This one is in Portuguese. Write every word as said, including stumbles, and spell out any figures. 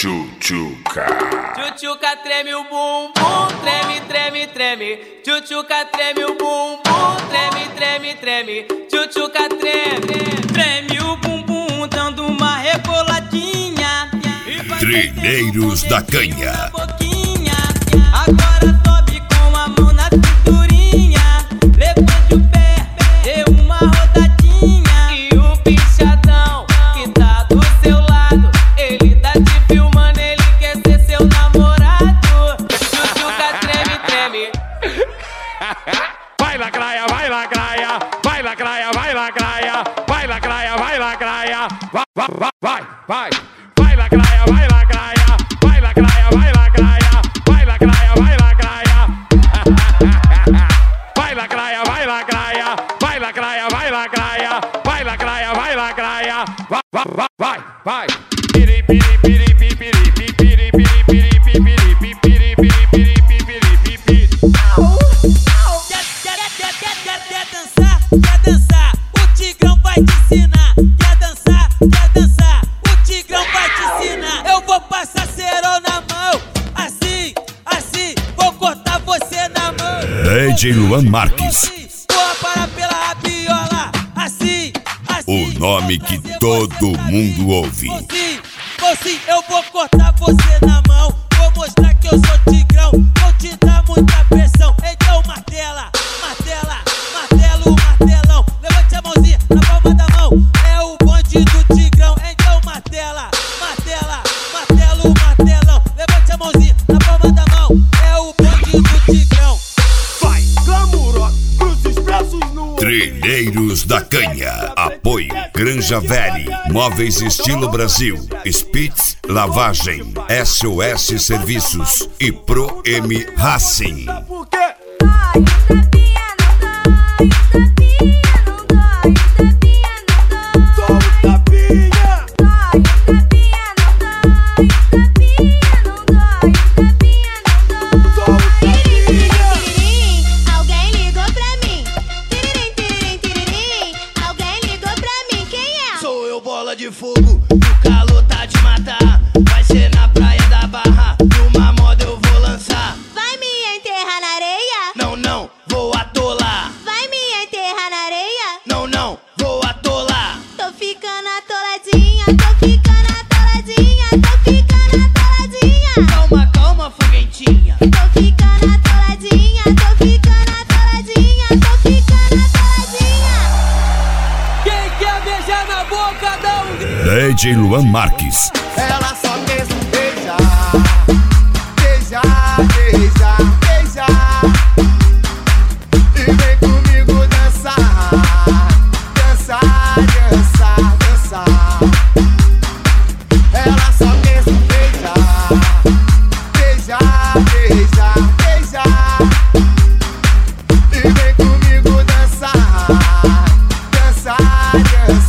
Tchutchuca. Tchutchuca treme o bumbum, treme, treme, treme. Tchutchuca treme o bumbum, treme, treme, treme. Tchutchuca treme, treme o bumbum, dando uma reboladinha. Trilheiros da Canha. Agora sobe com a mão na cinturinha. Levante o pé, dê uma rodadinha. E o bichadão que tá do seu lado, ele tá te filmando, ele quer ser seu namorado. Tchutchuca treme, treme. Vai lacraia, vai lacraia, vai lacraia, vai lacraia, vai lacraia, vai lacraia, vai, vai, vai, vai, vai lacraia, vai lacraia, vai lacraia, vai lacraia, vai lacraia, vai lacraia, vai lacraia, vai lacraia, vai lacraia, vai lacraia, vai lacraia, vai lacraia, vai, vai, vai, vai, piri piri piri piri piri piri piri piri piri piri piri piri piri piri piri. Quer dançar, quer dançar, o Tigrão vai te ensinar. Quer dançar, quer dançar, o Tigrão vai te ensinar. Eu vou passar cerol na mão, assim, assim, vou cortar você na mão. D J Luan Marques. Vou parar pela rabiola, assim, assim. O nome que todo mundo ouve. Vou sim, vou sim, eu vou cortar você na mão. Vou mostrar que eu sou Tigrão, vou te dar muita pressão. Então martela, martela, martelo, martelão. Levante a mãozinha na palma da mão, é o bonde do Tigrão. Então martela, martela, martelo, martelão. Levante a mãozinha na palma da mão, é o bonde do Tigrão. Vai, glamour, cruza os braços no... Trilheiros da Canha. Apoio Granja Velho, Móveis Estilo Brasil, Spitz Lavagem, S O S Serviços e Pro M Racing. Por quê? De fogo, o calor tá de matar. Vai ser na praia da Barra, numa moda eu vou lançar. Vai me enterrar na areia? Não, não, vou atolar. Vai me enterrar na areia? Não, não, vou atolar. Tô ficando atoladinha, tô ficando atoladinha, tô ficando atoladinha. Calma, calma, foguentinha. Tô ficando atoladinha, tô ficando atoladinha, tô ficando atoladinha. Quem quer beijar na boca, dá um grito. D J Luan Marques. Ela só pensa em beijar, beijar, beijar, beijar. E vem comigo dançar, dançar, dançar, dançar. Ela só pensa em beijar, beijar, beijar, beijar. E vem comigo dançar, dançar, dançar.